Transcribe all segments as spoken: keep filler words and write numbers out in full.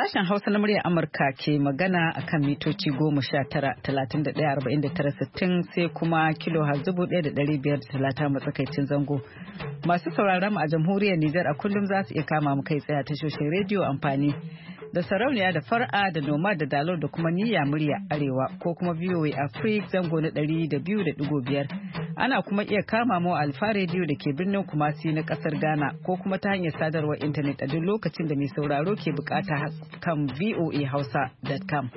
Sashen Hausa na muryar Amurka ke magana a kan mitoci goma sha tara, talatin da ɗaya, arba'in da tara, sittin sai kuma kilo har dubu ɗaya da ɗari biyar da talata matsakaicin zango. Masu sauraron mu a jamhuriyar Nijar a kullum za su iya kama mu kai tsaye a tashoshin rediyo amfani da sarauniya da far'a da noma da dalo da kuma niyya murya arewa ko kuma V O A Africa zango na ɗari da biyu da ɗigo biyar. Ana kuma iya kama mu a Alfa rediyo da ke birnin Kumasi na kasar Ghana ko kuma ta hanyar sadarwar intanet a duk lokacin da mai sauraro ke bukata kan v o a hausa dot com.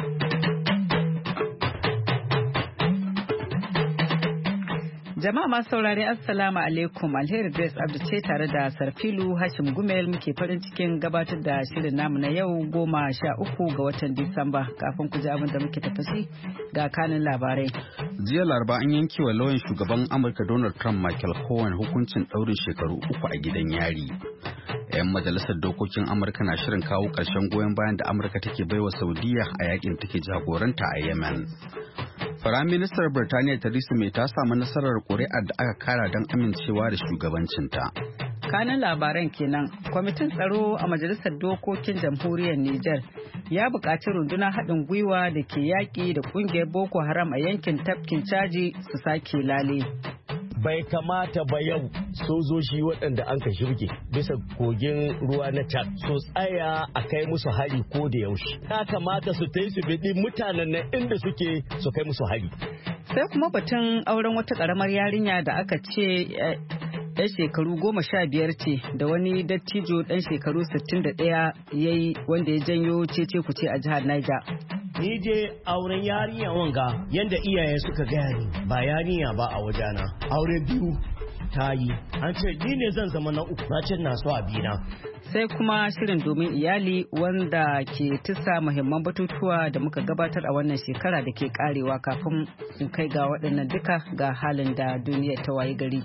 Jama'a masu saurare Assalamu alaikum, Alheri Grace Abdu ce tare da Sarfilu Hashim Gumel muke farin cikin gabatar da shirin namu na yau goma sha uku ga watan Disamba. Kafin ku ji abin da muke tafashi ga kanin labarai. Jiya Laraba an yanke wa lauyan shugaban Amurka Donald Trump Michael Cohen hukuncin ɗaurin shekaru uku a gidan yari. 'Yan majalisar dokokin Amurka na shirin kawo ƙarshen goyon bayan da Amurka take baiwa Saudiya a yakin take jagoranta a Yemen. Firaministar Birtaniya Theresa May ta samu nasarar ƙuri'ar da aka kara don amincewa da shugabancinta. Kanin labaran kenan, kwamitin tsaro a Majalisar Dokokin Jamhuriyar Nijar ya buƙaci rundunar haɗin gwiwa da ke yaƙi da ƙungiyar Boko Haram a yankin tafkin Caji su sake lale. Bai kamata ba yau sojoji waɗanda an ka shirge bisa kogin ruwa na Chad so tsaya a kai musu hari ko da yaushe. Ya kamata su ta yi su biɗi mutanen nan inda suke su kai musu hari. Sai kuma batun auren wata ƙaramar yarinya da aka ce ɗan shekaru goma sha biyar ce da wani dattijo ɗan shekaru sittin da ɗaya ya yi wanda ya janyo cece kuce a jihar Niger. Ni je auren yarinya wanga yanda iyaye suka gaya ni ba yarinya ba a wajena. Aure biyu ta yi. An ce ni ne zan zama na uku na cin nasu abina. Sai kuma shirin domin iyali wanda ke tisa muhimman batutuwa da muka gabatar a wannan shekara da ke karewa kafin in kai ga waɗannan duka ga halin da duniya ta waye gari.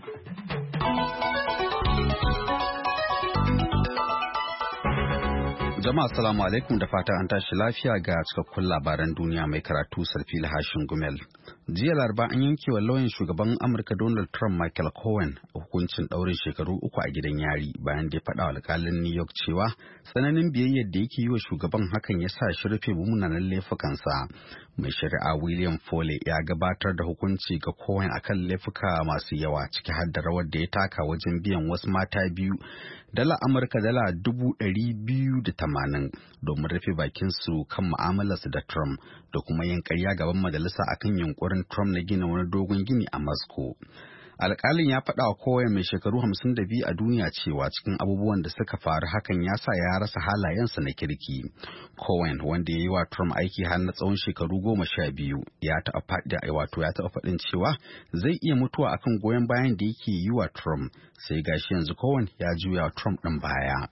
Jama'a assalamu alaikum da fatan an tashi lafiya ga cikakkun labaran duniya mai karatu Sarfil Hashin Gumel. Jiya Laraba an yanke wa lauyan shugaban Amurka Donald Trump Michael Cohen hukuncin ɗaurin shekaru uku a gidan yari bayan da ya faɗa wa alƙalin New York cewa tsananin biyayyar da yake yi wa shugaban hakan ya sa shi rufe munanan laifukansa. Mai shari'a William Foley ya gabatar da hukunci ga Cohen akan laifuka masu yawa ciki har da rawar da ya taka wajen biyan wasu mata biyu dala Amurka dala dubu ɗari biyu da tamanin domin rufe bakinsu kan mu'amalarsu da Trump da kuma yin ƙarya gaban majalisa akan yunkurin Trump na gina wani dogon gini a Moscow. Alƙalin ya faɗa wa Cohen mai shekaru hamsin da biyu a duniya cewa cikin abubuwan da suka faru hakan ya sa ya rasa halayensa na kirki. Cohen wanda ya yi wa Trump aiki har na tsawon shekaru goma sha biyu ya taɓa faɗi wato ya taɓa faɗin cewa zai iya mutuwa akan goyon bayan da yake yi wa Trump sai gashi yanzu Cohen ya juya wa Trump ɗin baya.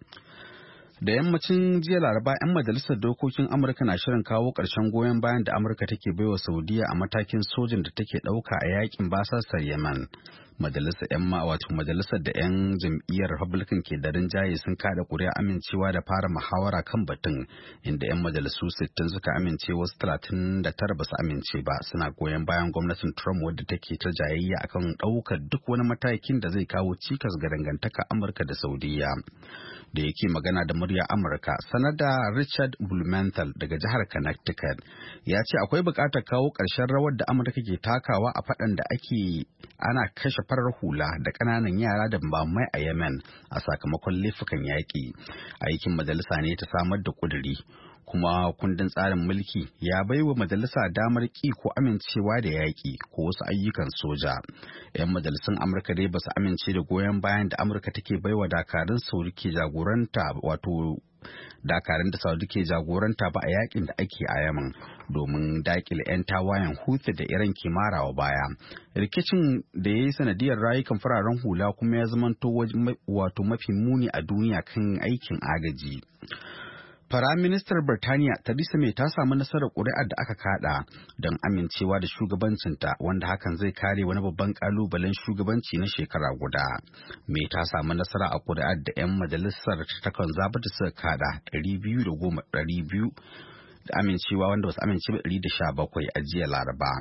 Da yammacin jiya Laraba 'yan majalisar dokokin Amurka na shirin kawo ƙarshen goyon bayan da Amurka take baiwa Saudiya a matakin sojin da take ɗauka a yakin basasar Yemen. Majalisar 'yan wato majalisar da 'yan jam'iyyar Republican ke da rinjaye sun kada ƙuri'a amincewa da fara muhawara kan batun inda 'yan majalisu sittin suka amince wasu talatin da tara ba su amince ba suna goyon bayan gwamnatin Trump wadda take ta jayayya akan ɗaukar duk wani matakin da zai kawo cikas ga dangantaka Amurka da Saudiya. Da yake magana da murya Amurka, sanada Richard Blumenthal daga jihar Connecticut ya ce akwai buƙatar kawo ƙarshen rawar da Amurka ke takawa a faɗan da ake ana kashe farar hula da ƙananan yara da bamai a Yemen a sakamakon laifukan yaƙi. Aikin majalisa ne ta samar da ƙuduri. Kuma kundin tsarin mulki ya baiwa majalisa damar ƙi ko amincewa da yaƙi ko wasu ayyukan soja. 'Yan majalisun Amurka dai ba su amince da goyon bayan da Amurka take baiwa dakarun Saudi ke jagoranta wato dakarun da Saudi ke jagoranta ba a yaƙin da ake a Yemen domin daƙile 'yan tawayen Houthi da Iran ke marawa baya. Rikicin da ya yi sanadiyar rayukan fararen hula kuma ya zamanto wato mafi muni a duniya kan aikin agaji. Firaministar Birtaniya Theresa May ta samu nasarar ƙuri'ar da aka kada don amincewa da shugabancinta wanda hakan zai kare wani babban ƙalubalen shugabanci na shekara guda. May ta samu nasara a ƙuri'ar da 'yan majalisar ta Conservative suka kada ɗari biyu da goma ɗari biyu da amincewa wanda wasu amince ɗari da sha bakwai a jiya Laraba.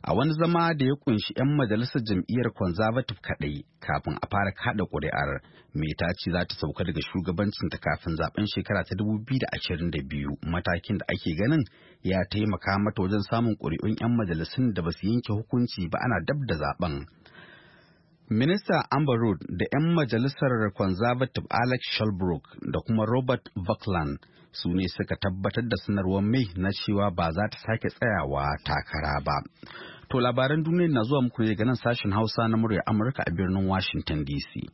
a wani zama da ya kunshi 'yan majalisar jam'iyyar conservative kaɗai kafin a fara kaɗa ƙuri'ar. May ta ce za ta sauka daga shugabancinta kafin zaben shekara ta dubu biyu da ashirin da biyu, matakin da ake ganin ya taimaka mata wajen samun ƙuri'un 'yan majalisun da ba su yanke hukunci ba ana dab da zaben. Minista Amber Rudd da 'yan majalisar Conservative Alex Shelbrook da kuma Robert Buckland su ne suka tabbatar da sanarwar May na cewa ba za ta sake tsayawa takara ba. To labaran duniya na zuwa muku ne daga nan sashen Hausa na murya Amurka a birnin Washington D C.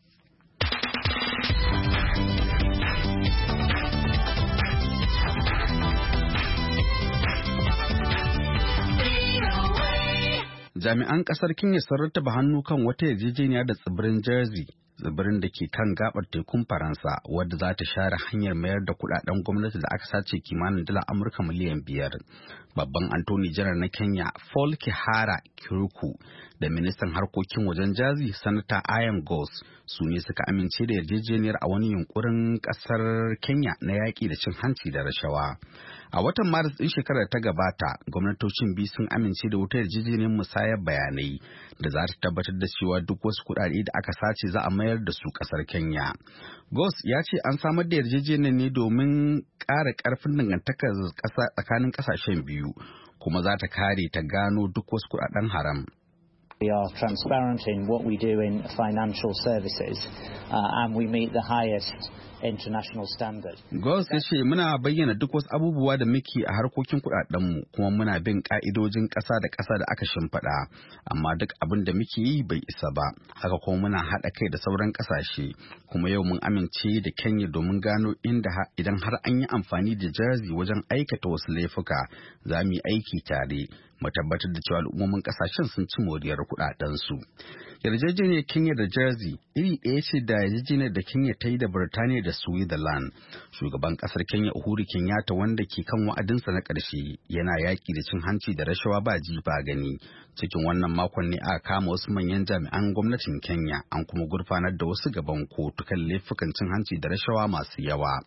Jami'an kasar Kenya sun rattaba hannu kan wata yarjejeniya da tsibirin Jersey, tsibirin da ke kan gabar tekun Faransa, wadda za ta share hanyar mayar da kudaden gwamnati da aka sace kimanin dala Amurka miliyan biyar. Babban Attorney General na Kenya, Paul Kihara Kirikou, da ministan harkokin wajen Jersey, Sanata Ian Gos, su ne suka amince da yarjejeniyar a wani yunkurin kasar Kenya na yaƙi da cin hanci da rashawa. A watan Maris ɗin shekarar ta gabata, gwamnatocin biyu sun amince da wata yarjejeniyar musayar bayanai da za ta tabbatar da cewa duk wasu kuɗaɗe da aka sace za a mayar da su ƙasar Kenya. Gos ya ce an samar da yarjejeniyar ne domin ƙara ƙarfin dangantakar ƙasa tsakanin ƙasashen biyu, kuma za ta kare ta gano duk wasu kuɗaɗen haram. We are transparent in what we do in financial services, uh, and we meet the highest international standard. Gos ya ce muna bayyana duk wasu abubuwa da muke a harkokin kuɗaɗenmu, kuma muna bin ƙa'idojin ƙasa da ƙasa da aka shimfiɗa, amma duk abin da muke yi bai isa ba. Haka kuma muna haɗa kai da sauran ƙasashe, kuma yau mun amince da Kenya domin gano inda idan har an yi amfani da Jersey wajen aikata wasu laifuka, za mu yi aiki tare. Mu tabbatar da cewa al'ummomin kasashen sun ci moriyar kudadensu. Yarjejeniyar Kenya da Jersey iri ɗaya ce da yarjejeniyar da Kenya ta yi da Birtaniya da Switzerland. Shugaban ƙasar Kenya Uhuru Kenyatta, wanda ke kan wa'adinsa na ƙarshe, yana yaƙi da cin hanci da rashawa ba ji ba gani. Cikin wannan makon ne aka kama wasu manyan jami'an gwamnatin Kenya, an kuma gurfanar da wasu gaban kotu kan laifukan cin hanci da rashawa masu yawa.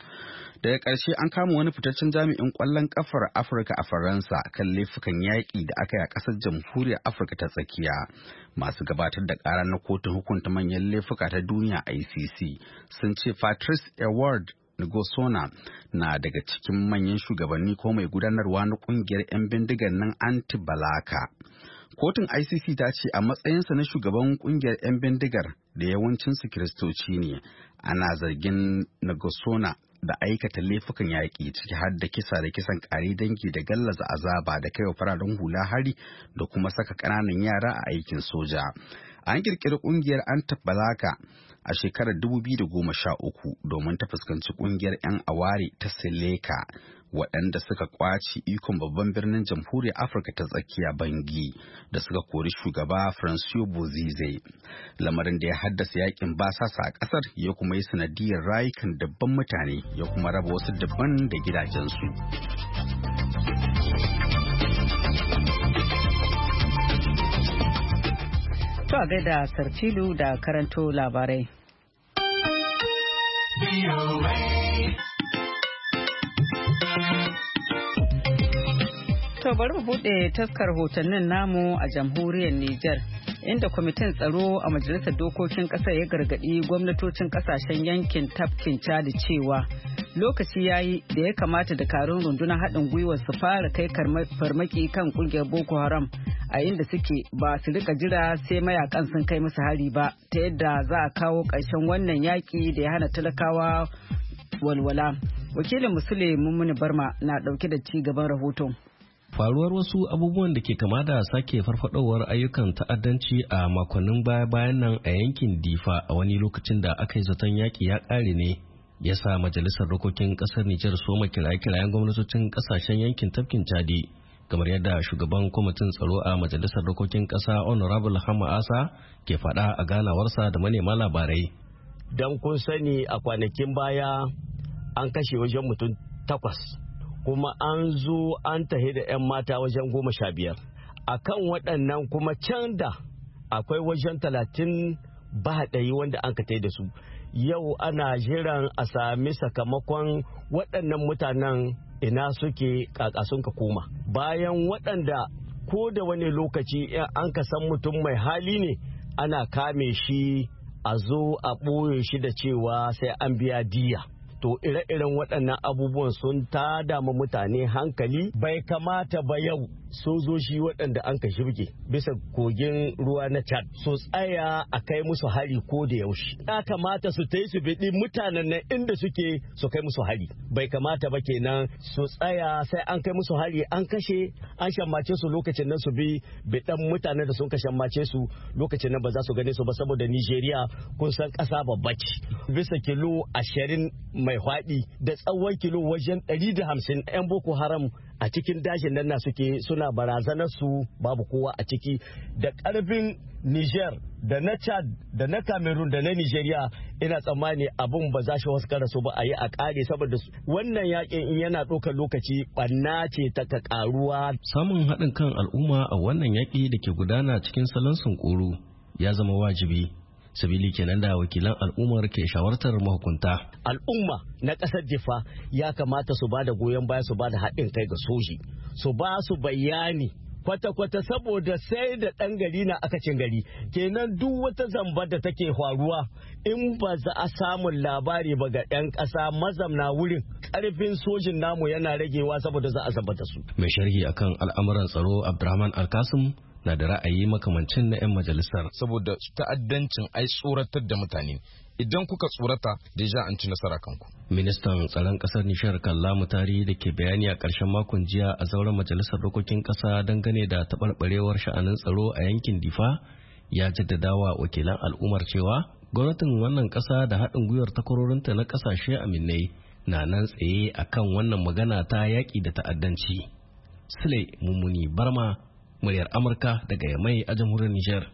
Daga ƙarshe an kama wani fitaccen jami'in ƙwallon ƙafar Afirka a Faransa kan laifukan yaƙi da aka yi a ƙasar Jamhuriyar Afirka ta Tsakiya. Masu gabatar da ƙara na kotun hukunta manyan laifuka ta duniya I C C sun ce Patrice Edward Ngosona na daga cikin manyan shugabanni ko mai gudanarwa na ƙungiyar 'yan bindigar nan Anti-Balaka. Kotun I C C ta ce a matsayinsa na shugaban ƙungiyar 'yan bindigar da yawancinsu Kiristoci ne, ana zargin Ngosona da aikata laifukan yaƙi, ciki har da kisa da kisan ƙare dangi da gallaza azaba da kaiwa fararen hula hari da kuma saka ƙananan yara a aikin soja. An ƙirƙiri ƙungiyar Anti-Balaka a shekarar dubu biyu da goma sha uku domin ta fuskanci ƙungiyar 'yan aware ta Seleka, waɗanda suka ƙwace ikon babban birnin Jamhuriyar Afirka ta Tsakiya Bangi da suka kori shugaba Francois Bozize. Lamarin da ya haddasa yakin basasa a ƙasar ya kuma yi sanadiyar rayukan dabban mutane, ya kuma raba wasu dabban da gidajensu. To a gaida Sarfilu da karanto labarai. To bari mu bude taskar hotonnin namu a jamhuriyar Nijar, inda kwamitin tsaro a majalisar dokokin ƙasar ya gargaɗi gwamnatocin ƙasashen yankin tafkin Chad cewa lokaci yayi da ya kamata dakarun rundunar haɗin gwiwar su fara kai farmaki kan ƙungiyar Boko Haram a inda suke, ba su rika jira sai mayakan sun kai musu hari ba, ta yadda za a kawo ƙarshen wannan yaƙi da ya hana talakawa walwala. Wakilin Musule Mummuni Barma na ɗauke da ci gaban rahoton. Faruwar wasu abubuwan da ke kama da sake farfadowar ayyukan ta'addanci a makonnin baya-bayan nan a yankin Difa a wani lokacin da aka yi zaton yaƙi ya ƙare ne, ya sa majalisar dokokin ƙasar Nijar soma kiraye-kirayen gwamnatocin ƙasashen yankin tafkin Chadi, kamar yadda shugaban kwamitin tsaro a majalisar dokokin ƙasa Honorable Hama Asa ke faɗa a ganawarsa da manema labarai. Dan kun sani a kwanakin baya an kashe wajen mutum takwas, kuma an zo an tahi da 'yan mata wajen goma sha biyar. A kan waɗannan kuma can da akwai wajen talatin ba ɗaya wanda an ka da su. Yau ana jiran a sami sakamakon waɗannan mutanen ina suke kakasun ka koma. Bayan waɗanda ko da wani lokaci an ka san mutum mai hali ne ana kame shi a zo a ɓoye shi da cewa sai an biya diya. To ire-iren waɗannan abubuwan sun tada ma mutane hankali. Bai kamata ba yau sojoji waɗanda an ka shirge bisa kogin ruwa na Chad su tsaya a kai musu hari ko da yaushe. Ya kamata su ta yi su biɗi mutanen nan inda suke su kai musu hari. Bai kamata ba kenan su tsaya sai an kai musu hari an kashe an shammace su lokacin nan su bi biɗan mutanen da sun ka shammace su lokacin nan ba za su gane su ba, saboda Nigeria kun san ƙasa babba ce. Bisa kilo ashirin mai faɗi da tsawon kilo wajen ɗari da hamsin 'yan Boko Haram a cikin dajin nan na suke suna barazanar su babu kowa a ciki. Da ƙarfin Niger da na Chad da na Cameroon da na Nigeria ina tsammani abun ba za shi wasu karasu ba a yi a ƙare, saboda wannan yakin in yana ɗaukar lokaci ɓanna ce ta ka ƙaruwa. Samun haɗin kan al'umma a wannan yaƙi da ke gudana cikin salon sunkuru ya zama wajibi. Sabili kenan da wakilan al'ummar ke shawartar mahukunta. Al'umma na ƙasar Difa ya kamata su ba da goyon baya, su ba da haɗin kai ga soji, su ba su bayani kwata-kwata, saboda sai da ɗan gari na aka cin gari. Kenan duk wata zamba da take faruwa in ba za a samun labari ba ga 'yan ƙasa mazamna wurin, ƙarfin sojin namu yana ragewa saboda za a zambata su. Mai sharhi akan al'amuran tsaro Abdurrahman Alkasim na da ra'ayi makamancin na 'yan majalisar. Saboda ta'addancin ai tsoratar da mutane, idan kuka tsorata deja an ci nasara kanku. Ministan tsaron kasar Nishar Kalla Mutari da ke bayani a ƙarshen makon jiya a zauren majalisar dokokin ƙasa dangane da taɓarɓarewar sha'anin tsaro a yankin Difa ya jaddadawa wakilan al'ummar cewa gwamnatin wannan ƙasa da haɗin gwiwar takwarorinta na ƙasashe aminai na nan tsaye akan wannan magana ta yaƙi da ta'addanci. Sule Mummuni Barma, muryar Amurka daga Yamai a jamhuriyar Nijar.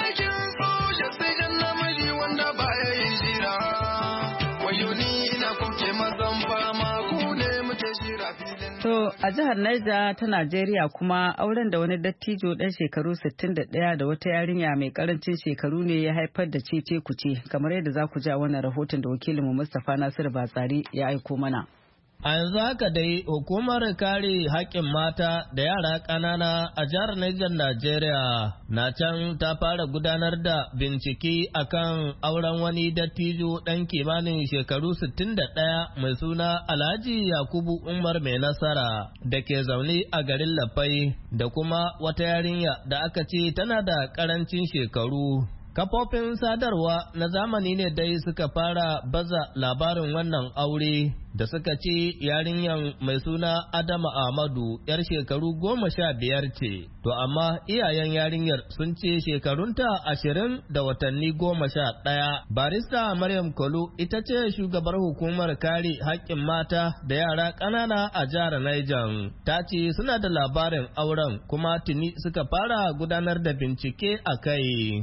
To a jihar Niger ta Najeriya kuma auren da wani dattijo ɗan shekaru sittin da ɗaya da wata yarinya mai karancin shekaru ne ya haifar da cece kuce, kamar yadda za ku ji a wannan rahoton da wakilinmu Mustapha Nasiru Batsari ya aiko mana. A yanzu haka dai hukumar kare haƙƙin mata da yara ƙanana a jihar Niger Najeriya na can ta fara gudanar da bincike akan auren wani dattijo ɗan kimanin shekaru sittin da ɗaya mai suna Alhaji Yakubu Umar Mai Nasara da ke zaune a garin Lafai da kuma wata yarinya da aka ce tana da ƙarancin shekaru. Kafofin sadarwa na zamani ne dai suka fara baza labarin wannan aure da suka ce yarinyar mai suna Adama Ahmadu yar shekaru goma sha biyar ce, to amma iyayen yarinyar sun ce shekarunta ashirin da watanni goma sha ɗaya. Barista Maryam Kolu ita ce shugabar hukumar kare haƙƙin mata da yara ƙanana a jihar Niger. Ta ce suna da labarin auren kuma tuni suka fara gudanar da bincike a kai.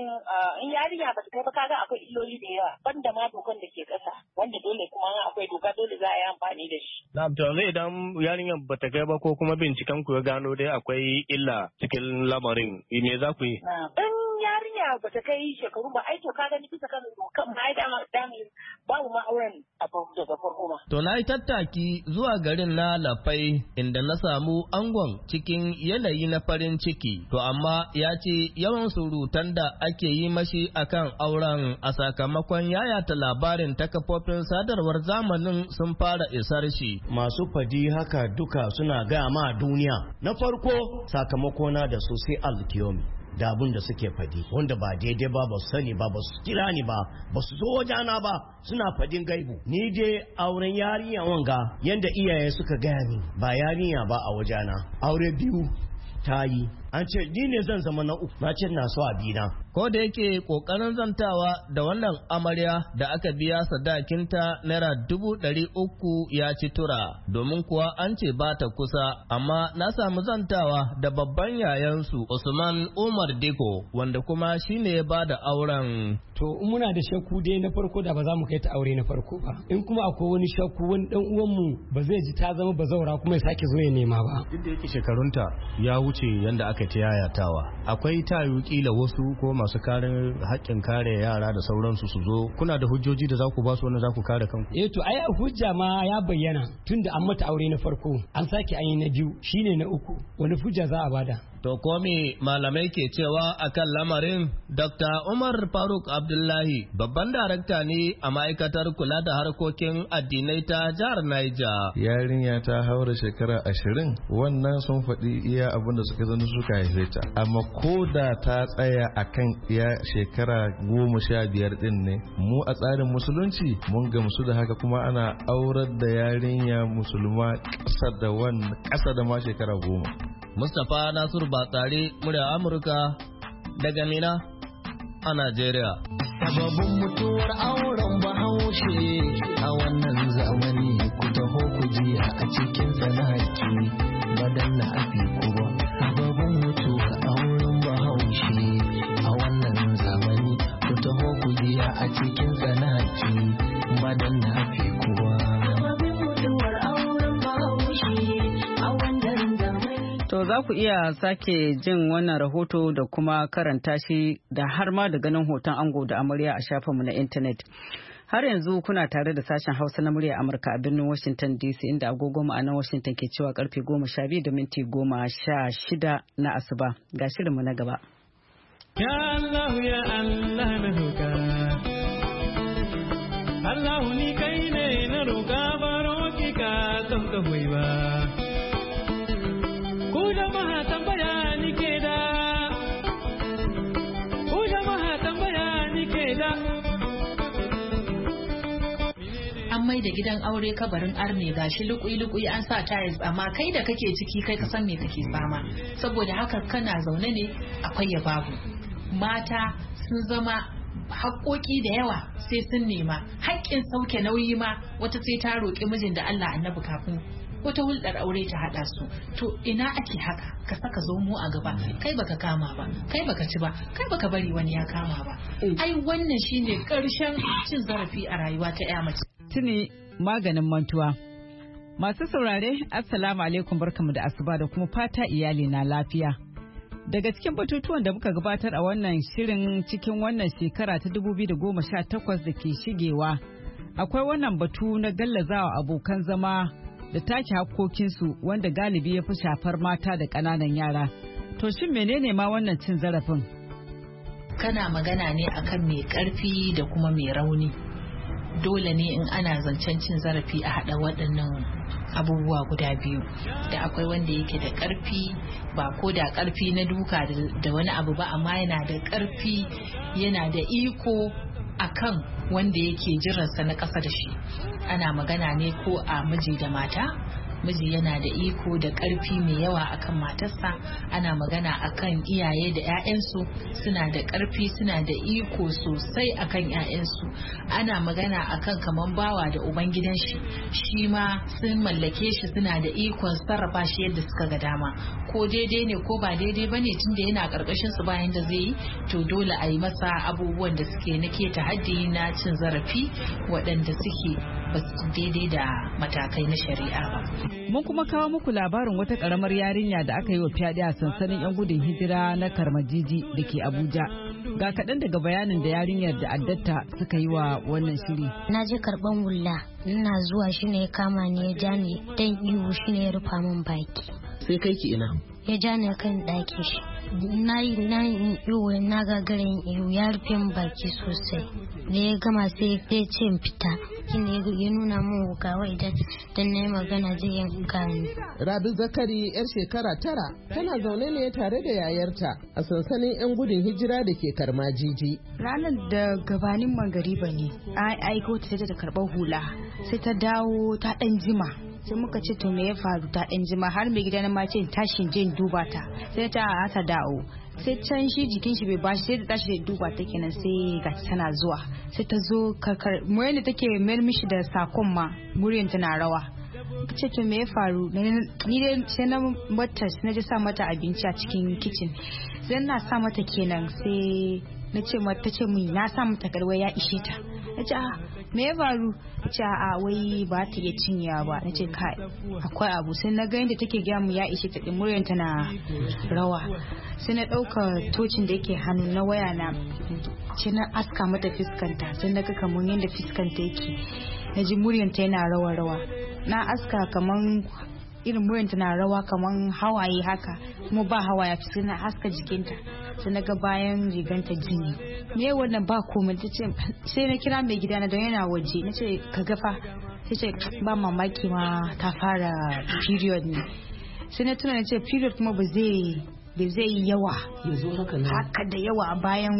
In yarinya ba ta kai ba kaga akwai illoli da yawa banda ma dokan da ke ƙasa wanda dole kuma akwai doka dole za a yi amfani da shi. Na to zai idan yarinyar ba ta kai ba ko kuma binciken ku ya gano dai akwai illa cikin lamarin me za ku yi? In yarinya ba ta kai shekaru ba ai to ka gani bisa kan dokan ma ai dama dama babu ma auren a daga farko ma. To na yi tattaki zuwa garin na Lafai inda na samu angon cikin yanayi na farin ciki, to amma ya ce yawan surutan da ake yi mashi akan auren a sakamakon yayata labarin ta kafofin sadarwar zamanin sun fara isar shi. Masu fadi haka duka suna gaya ma duniya. Na farko sakamakona da su sai alkiyomi da abin da suke fadi wanda ba daidai ba, ba su sani ba, ba su kira ni ba, ba su zo wajana ba, suna fadin gaibu. Ni dai auren yarinya wanga yanda iyaye suka gaya min ba yarinya ba a wajana. Aure biyu ta yi, an ce ni ne zan zama na uku, na ce na so abina. Ko da yake kokarin zantawa da wannan amarya da aka biya sadakinta naira dubu ɗari uku ya ci tura, domin kuwa an ce ba ta kusa, amma na samu zantawa da babban yayansu Usman Umar Diko wanda kuma shine ya ba da auren. To muna da shakku dai na farko da ba za mu kai ta aure na farko ba, in kuma akwai wani shakku wani dan uwanmu ba zai ji ta zama bazaura kuma ya sake zo ya nema ba. Duk da yake shekarunta ya wuce yanda aka ta yayatawa, akwai tayu kila wasu ko masu kare haƙƙin kare yara da sauransu su zo, kuna da hujjoji da za ku ba su wanda za ku kare kanku? Eh to ai hujja ma ya bayyana tunda an mata aure na farko an sake an yi na biyu shine na uku, wani hujja za a bada? To komi malamai ke cewa akan lamarin? Dokta Umar Faruk Abdullahi babban darakta ne a ma'aikatar kula da harkokin addinai ta jihar Niger. Yarinya ta haura shekara ashirin wannan sun faɗi iya abin da suka zanu suka haife ta. Amma ko da ta tsaya akan iya shekara goma sha biyar din ne, mu a tsarin musulunci mun gamsu da haka kuma ana aurar da yarinya musulma ƙasa da wannan ƙasa da ma shekara goma. Mustapha Nasiru Batsari, murya Amurka daga Mina a Najeriya. Sababin mutuwar auren Bahaushe a wannan zamani ku taho ku jiya a cikin tsanaki badan na abi kuwa. Sababin mutuwar auren Bahaushe a wannan zamani ku taho ku jiya a cikin tsanaki badan na abi kuwa. Sababin mutuwar auren Bahaushe a wannan To za ku iya sake jin wannan rahoto da kuma karanta shi da har ma da ganin hoton ango da amarya a shafinmu na intanet. Har yanzu kuna tare da sashen Hausa na murya Amurka a birnin Washington D C inda agogo ma'anar Washington ke cewa karfe goma sha biyu da minti goma sha shida na asuba. Ga shirinmu na gaba. Ya Allah ya Allah na roƙa. Allah ni kai ne na roƙa baro ki ka don ka ba. An mai da gidan aure kabarin arne gashi lukui-lukui an sa tiles amma kai da kake ciki kai ka san me kake fama saboda haka kana zaune ne akwai ya babu. Mata sun zama haƙoƙi da yawa sai sun nema haƙƙin sauke nauyi ma wata sai ta roƙi mijin da Allah annabi kafin wata hulɗar aure ta haɗa su. To ina ake haka ka saka zomo a gaba kai baka kama ba kai baka ci ba kai baka bari wani ya kama ba. Ai wannan shine ƙarshen cin zarafi a rayuwa ta ƴa mace. Tuni maganin mantuwa. Masu saurare assalamu alaikum barkamu da asuba da kuma fata iyali na lafiya. Daga cikin batutuwan da muka gabatar a wannan shirin cikin wannan shekara ta dubu biyu da goma sha takwas da ke shigewa akwai wannan batu na gallazawa abokan zama da take hakkokinsu wanda galibi ya fi shafar mata da ƙananan yara. To shin menene ma wannan cin zarafin? Kana magana ne akan mai ƙarfi da kuma mai rauni. Dole ne in ana zancen cin zarafi a haɗa waɗannan abubuwa guda biyu da akwai wanda yake da ƙarfi ba ko da ƙarfi na duka da wani abu ba amma yana da ƙarfi yana da iko akan wanda yake jiransa na ƙasa da shi. Ana magana ne ko a miji da mata, miji yana da iko da ƙarfi mai yawa akan matarsa. Ana magana akan iyaye da 'ya'yansu suna da ƙarfi suna da iko sosai akan 'ya'yansu. Ana magana akan kaman bawa da ubangidan shi shi ma sun mallake shi suna da ikon sarrafa shi yadda suka ga dama ko daidai ne ko ba daidai bane tunda yana karkashin su bayan da zai yi to dole a yi masa abubuwan da suke na keta haddi na cin zarafi waɗanda suke ba su daidai da matakai na shari'a ba. Mun kuma kawo muku labarin wata karamar yarinya da aka yi wa fyaɗe a sansanin 'yan gudun hijira na Karmajiji da ke Abuja. Ga kaɗan daga bayanin da yarinyar da addatta suka yi wa wannan shiri. Na je karɓan wulla, ina zuwa shi ne ya kama ni ya ja ni dan ihu shi ne ya rufa min baki. Sai kai ki ina? Ya ja ni kan ɗaki shi. Na yi na ihu na gagarin ihu ya rufe min baki sosai. Da ya gama sai ya ce in fita. Shine ya nuna min wukawa idan dan na yi magana zai yanka ni. Rabi Zakari yar shekara tara tana zaune ne tare da yayarta a sansanin 'yan gudun hijira da ke Karmajiji. Ranar da gabanin magariba ne an aiko ta ta karɓar hula sai ta dawo ta ɗan jima. Sai muka ce to me ya faru ta ɗan jima har mai gida na ma ce tashin jin duba ta sai ta ta dawo. Sai can shi jikin shi bai bashi sai ta tashi da duba ta kenan sai ga tana zuwa sai ta zo karkar muryar da take mayar mishi da sakon ma muryar tana rawa. Ce to me ya faru ni dai sai na mata na ji sa mata abinci a cikin kitchen sai na sa mata kenan sai na ce mata ce mun na sa mata garwa ya ishe ta. Na ce a me ya faru? Na ce a wai ba ta iya cinyewa ba. Na ce kai akwai abu sai na ga yadda take gaya mu ya ishe ta din muryar tana rawa sai na ɗauka tocin da yake hannu na waya na ce na aska mata fiskanta sai na ga kamar yadda fiskanta yake na ji muryanta yana rawa-rawa na aska kamar irin muryar tana rawa kaman hawaye haka kuma ba hawaye sai na haska jikinta sai na ga bayan riganta jini me wannan ba komai ta ce sai na kira mai gidana don yana waje na ce ka gafa sai ce ba mamaki ma ta fara period ne sai na tuna na ce period kuma ba zai ba zai yi yawa haka da yawa a bayan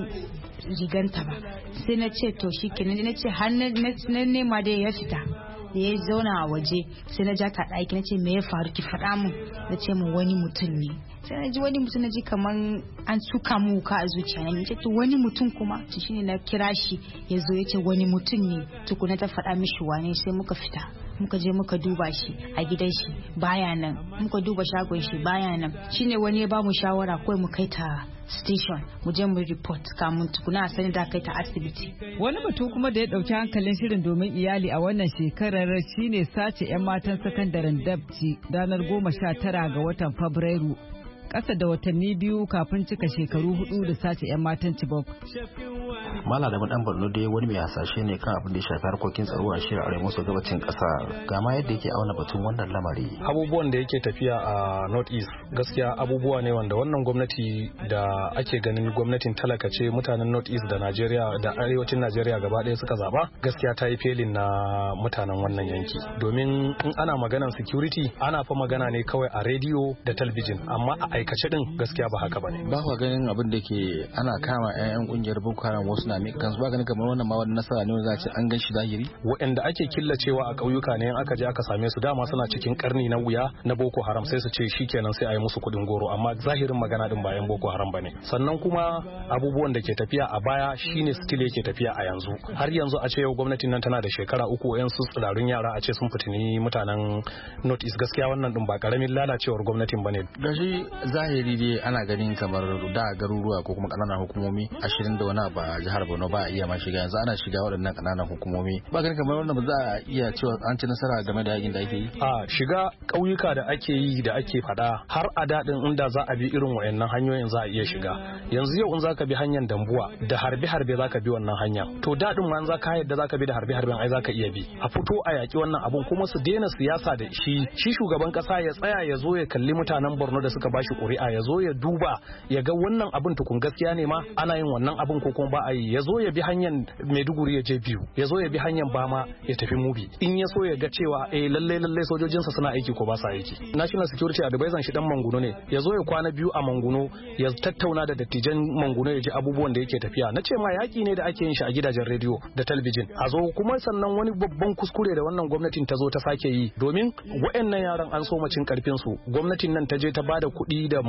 riganta ba sai na ce to shi kenan na ce har na nema da ya fita da ya zauna a waje sai na ja ta ɗaki na ce me ya faru ki faɗa min na ce min wani mutum ne sai na ji wani mutum na ji kaman an suka mu wuka a zuciya na ce to wani mutum kuma to shine na kira shi ya zo ya ce wani mutum ne tukuna ta faɗa mishi wane sai muka fita muka je muka duba shi a gidan shi baya nan muka duba shagon shi baya nan shine wani ya ba mu shawara kawai mu kai ta station mu je mu report kamun tukuna a sani da kai ta asibiti. Wani batu kuma da ya dauki hankalin shirin domin iyali a wannan shekarar shine sace 'yan matan sakandaren Dabci ranar goma sha tara ga watan Fabrairu. Ƙasa da watanni biyu kafin cika shekaru hudu da sace 'yan matan Chibok. Mala da dan Borno dai wani mai hasashe ne kan abin da ya shafi harkokin tsaro a shirin arewa maso gabacin ƙasa. Ga ma yadda yake auna batun wannan lamari. Abubuwan da yake tafiya a North East gaskiya abubuwa ne wanda wannan gwamnati da ake ganin gwamnatin talaka ce mutanen North East da Najeriya da arewacin Najeriya gaba ɗaya suka zaba gaskiya ta yi felin na mutanen wannan yanki. Domin in ana maganan security ana fa magana ne kawai a rediyo da talabijin amma a aikace din gaskiya ba haka bane. Ba ku ganin abin da ke ana kama ƴaƴan kungiyar Boko Haram wasu na mika kansu ba ganin kamar wannan ma wani nasara ne za a ce an gan shi zahiri. Waɗanda ake killacewa a ƙauyuka ne in aka je aka same su dama suna cikin karni na wuya na Boko Haram sai su ce shikenan sai a yi musu kuɗin goro amma zahirin magana din ba yan Boko Haram bane. Sannan kuma abubuwan da ke tafiya a baya shine still yake tafiya a yanzu. Har yanzu a ce yau gwamnatin nan tana da shekara uku yan su tsirarun yara a ce sun fitini mutanen North East gaskiya wannan din ba karamin lalacewar gwamnatin bane. Gashi zahiri dai ana ganin kamar da garuruwa ko kuma kananan hukumomi ashirin da wani ba jihar Borno ba a iya ma shiga yanzu ana shiga waɗannan kananan hukumomi ba ganin kamar wannan ba za a iya cewa an ci nasara game da yakin da ake yi. A shiga ƙauyuka da ake yi da ake faɗa har a daɗin inda za a bi irin wayannan hanyoyin za a iya shiga. Yanzu yau in za ka bi hanyar Dambuwa da harbe-harbe za ka bi wannan hanya to daɗin ma za ka yadda za ka bi da harbe-harben ai za ka iya bi a fito a yaƙi wannan abun kuma su daina siyasa da shi shi shugaban ƙasa ya tsaya ya zo ya kalli mutanen Borno da suka bashi ƙuri'a ya zo ya duba ya ga wannan abin tukun gaskiya ne ma ana yin wannan abin ko kuma ba a yi ya zo ya bi hanyar Maiduguri ya je biyu ya zo ya bi hanyar Bama ya tafi Mubi in ya so ya ga cewa eh lalle lalle sojojinsa suna aiki ko ba sa aiki. National Security Advisor shi dan Manguno ne ya zo ya kwana biyu a Manguno ya tattauna da dattijan Manguno ya ji abubuwan da yake tafiya na ce ma yaki ne da ake yin shi a gidajen rediyo da talabijin a zo kuma sannan wani babban kuskure da wannan gwamnatin ta zo ta sake yi domin waɗannan yaran an so macin karfin su gwamnatin nan ta je ta bada kuɗi da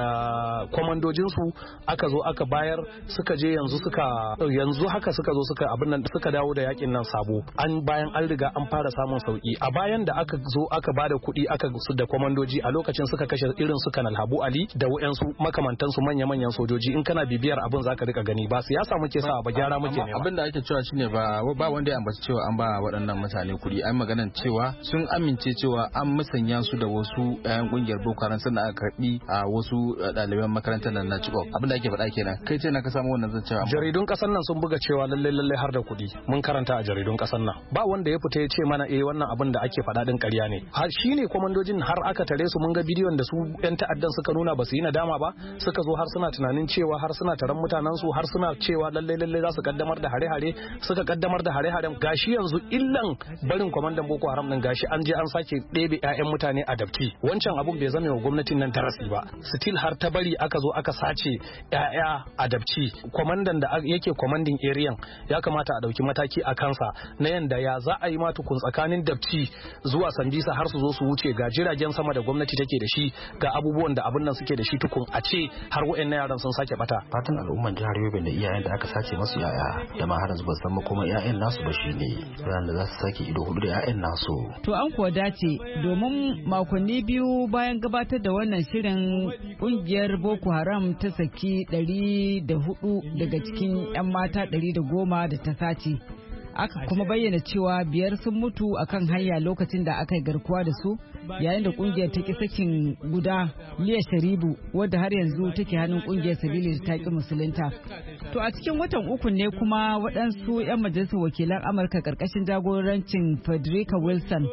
da kwamandojin su aka zo aka bayar suka je yanzu suka yanzu haka suka zo suka abin nan suka dawo da yakin nan sabo an bayan an riga an fara samun sauki a bayan da aka zo aka bada kuɗi aka su da kwamandoji a lokacin suka kashe irin su Kanal Habu Ali da wayansu makamantan su manya manyan sojoji in kana bibiyar abin zaka rika gani ba siyasa muke sa ba gyara muke ne abin da ake cewa shine ba ba wanda ya ambaci cewa an ba waɗannan mutane kuɗi an maganan cewa sun amince cewa an musanya su da wasu ƴaƴan kungiyar Boko Haram sannan aka karbi a wasu ɗaliban makarantar nan na Chibok abin da ake faɗa kenan kai ce na ka samu wannan zan cewa jaridun ƙasar nan sun buga cewa lalle lalle har da kuɗi mun karanta a jaridun ƙasar nan ba wanda ya fita ya ce mana eh wannan abin da ake faɗa din ƙarya ne har shine komandojin har aka tare su mun ga bidiyon da su ƴan ta'addan suka nuna ba su yi nadama ba suka zo har suna tunanin cewa har suna taron mutanen su har suna cewa lalle lalle za su kaddamar da hare-hare suka kaddamar da hare-haren gashi yanzu illan barin kwamandan Boko Haram din gashi an je an sake ɗebe ƴaƴan mutane a Dabci wancan abun bai zame wa gwamnatin nan tarasi ba still har ta bari aka zo aka sace ƴaƴa a Dabci kwamandan da yake kwamandin area ya kamata a dauki mataki a kansa na yanda ya za a yi ma tukun tsakanin Dabci zuwa Sambisa har su zo su wuce ga jiragen sama da gwamnati take da shi ga abubuwan da abin nan suke da shi tukun a ce har waɗannan yaran sun sake bata fatan al'umman jihar Yobe da iyayen da aka sace masu yaya da ma har yanzu ba san kuma iyayen nasu ba shine ran da za su sake ido hudu da iyayen nasu to an kuwa dace domin makonni biyu bayan gabatar da wannan shirin kungiyar Boko Haram ta saki ɗari da hudu daga cikin 'yan mata ɗari da goma da ta sace aka kuma bayyana cewa biyar sun mutu akan hanya lokacin da aka yi garkuwa da su yayin da kungiyar ta ki sakin guda Liya Sharibu wadda har yanzu take hannun kungiyar sabili da ta ki musulunta. To a cikin watan uku ne kuma waɗansu 'yan majalisar wakilan Amurka karkashin jagorancin Frederica Wilson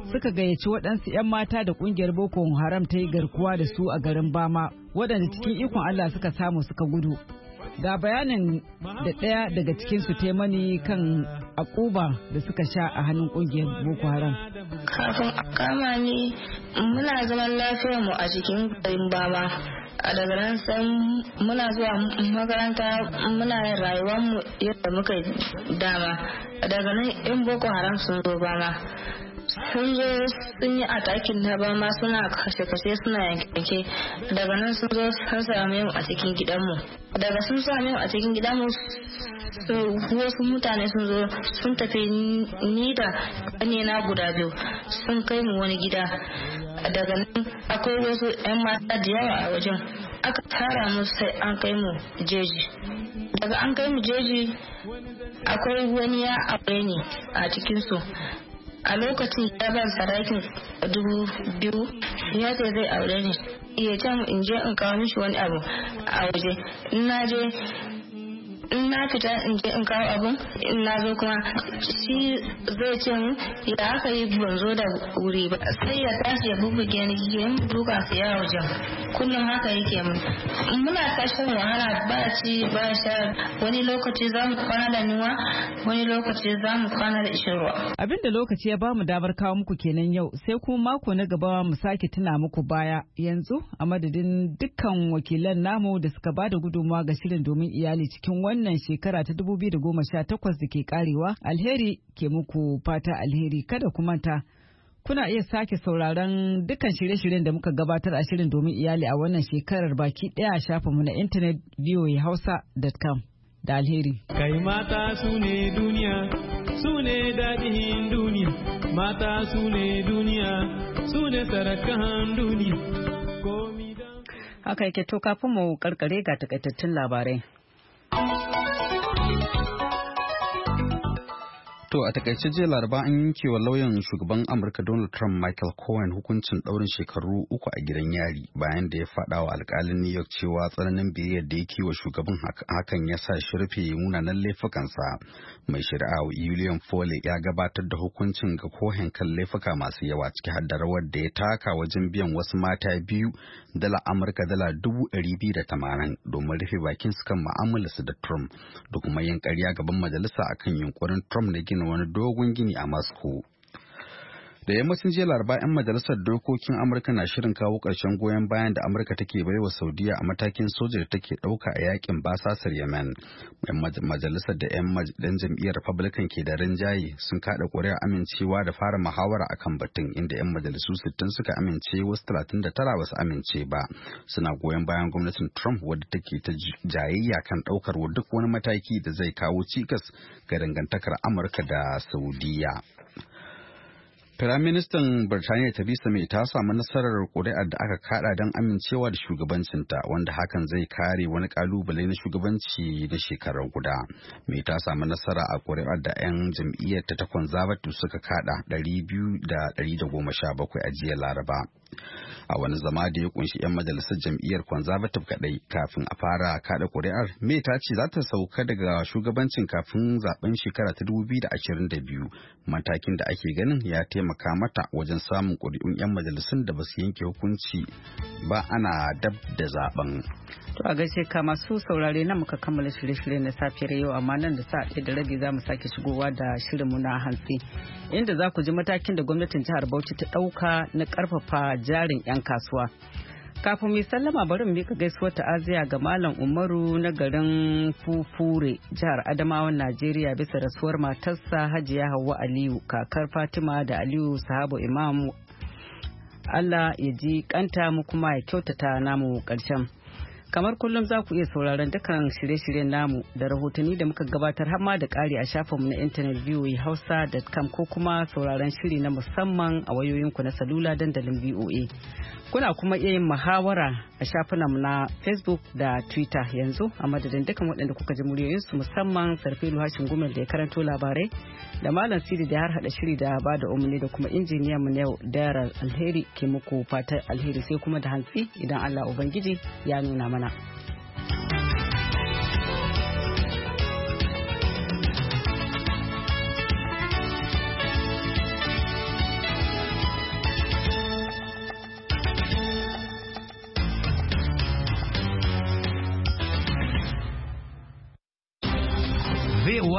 suka gayyaci waɗansu 'yan mata da ƙungiyar Boko Haram ta yi garkuwa da su a garin Bama, waɗanda cikin ikon Allah suka samu suka gudu. Ga bayanin da ɗaya daga cikinsu ta mani kan akuba da suka sha a hannun ƙungiyar Boko Haram. Kafin a kama ni muna zaman lafiyar mu a cikin garin Bama. A daga nan sai muna zuwa makaranta muna yin rayuwar mu yadda muka dama. A daga nan in Boko Haram sun zo Bama. Sun zo sun yi atakin na Bama suna kashe-kashe suna yanke-yanke. Daga nan sun zo sun same mu a cikin gidanmu. Daga sun same mu a cikin gidanmu wasu mutane sun zo sun tafi ni da ƙanina guda biyu sun kai mu wani gida. Daga nan akwai wasu 'yan mata da yawa a wajen aka tara mu sai an kai mu jeji. Daga an kai mu jeji akwai wani ya aure ni a cikinsu. A lokacin ya ban sadakin dubu biyu ya ce zai aure ni ya ce in je in kawo mishi wani abu a waje. In na je in na fita in je in kawo abun in na zo kuma shi zai ce mu ya aka yi ban zo da wuri ba sai ya tashi ya bubbuge ni ya duka su ya wajen. Kullum haka yake mun. Muna tashin wahala ba ci ba sha, wani lokaci za mu kwana da nuwa wani lokaci za mu kwana da ishirwa. Abinda lokaci ya bamu damar kawo muku kenan yau, sai kuma mako na gaba mu sake tuna muku baya. Yanzu a madadin dukkan wakilan namu da suka bada gudunmawa ga shirin domin iyali cikin wannan shekara ta dubu biyu da goma sha takwas da ke karewa, alheri ke muku fata alheri. Kada ku manta kuna iya sake sauraron dukkan shirye-shiryen da muka gabatar a shirin domin iyali a wannan shekarar baki daya a shafinmu na intanet v o a hausa dot com da alheri. Kai mata su ne duniya, su ne daɗin duniya, mata su ne duniya, su ne sarakan duniya. Haka yake, to kafin mu karkare ga takaitattun labarai. To a takaice jiya Laraba an yanke wa lauyan shugaban Amurka Donald Trump Michael Cohen hukuncin ɗaurin shekaru uku a gidan yari bayan da ya faɗa wa alƙalin New York cewa tsananin biyayyar da yake wa shugaban hakan ya sa shi rufe munanan laifukansa. Mai shari'a William Foley ya gabatar da hukuncin ga Cohen kan laifuka masu yawa ciki har da rawar da ya taka wajen biyan wasu mata biyu dala Amurka dala dubu ɗari biyu da tamanin domin rufe bakin su kan mu'amalarsu da Trump da kuma yin ƙarya gaban majalisa akan yunkurin Trump na gina wani dogon gini a Moscow. Da yammacin jiya Laraba 'yan majalisar dokokin Amurka na shirin kawo ƙarshen goyon bayan da Amurka take baiwa Saudiya a matakin soja da take ɗauka a yakin basasar Yemen. 'Yan majalisar da 'yan jam'iyyar Republican ke da rinjaye sun kaɗa ƙuri'a amincewa da fara muhawara akan batun, inda 'yan majalisu sittin suka amince wasu talatin da tara basu amince ba. Suna goyon bayan gwamnatin Trump wadda take ta jayayya kan ɗaukar duk wani mataki da zai kawo cikas ga dangantakar Amurka da Saudiya. Firaministan Birtaniya Theresa May ta samu nasarar ƙuri'ar da aka kada don amincewa da shugabancinta, wanda hakan zai kare wani kalubale na shugabanci na shekarar guda. May ta samu nasara a ƙuri'ar da 'yan jam'iyyar ta ta Conservative suka kada ɗari biyu da ɗari da goma sha bakwai a jiya Laraba. A wani zama da ya kunshi 'yan majalisar jam'iyyar Conservative kadai kafin a fara kada ƙuri'ar, May ta ce za ta sauka daga shugabancin kafin zaben shekara ta dubu biyu da ashirin da biyu, matakin da ake ganin ya taimaka mata wajen samun ƙuri'un 'yan majalisun da ba su yanke hukunci ba ana dab da zaben. To a gaishe ka masu saurare na muka kammala shirye-shirye na safiyar yau, amma nan da sa'a ɗaya da rabi za mu sake shigowa da shirinmu na hantsi, inda za ku ji matakin da gwamnatin jihar Bauchi ta ɗauka na ƙarfafa jarin 'yan kasuwa. Kafin mai sallama bari mu mika gaisuwar ta'aziya ga Malam Umaru na garin Fufure, jihar Adamawan Najeriya, bisa rasuwar matarsa Hajiya Hauwa Aliyu, kakar Fatima da Aliyu Sahabo Imam. Allah ya ji kanta mu kuma ya kyautata namu ƙarshen. Kamar kullum za ku iya sauraron dukkan shirye-shiryen namu da rahotanni da muka gabatar har ma da ƙari a shafinmu na intanet v o a hausa dot com ko kuma sauraron shiri na musamman a wayoyinku na salula dandalin V O A. Kuna kuma iya yin muhawara a shafinanmu na Facebook da Twitter. Yanzu a madadin dukkan waɗanda kuka ji muryoyinsu, musamman Sarfilu Hashin Gumel da ya karanto labarai, da Malam Sidi da har hada shiri da ba da umarni, da kuma injiniyan mu yau Dara Alheri ke muku fatan alheri, sai kuma da hantsi idan Allah Ubangiji ya nuna mana.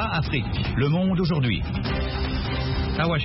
Afrique, le monde aujourd'hui.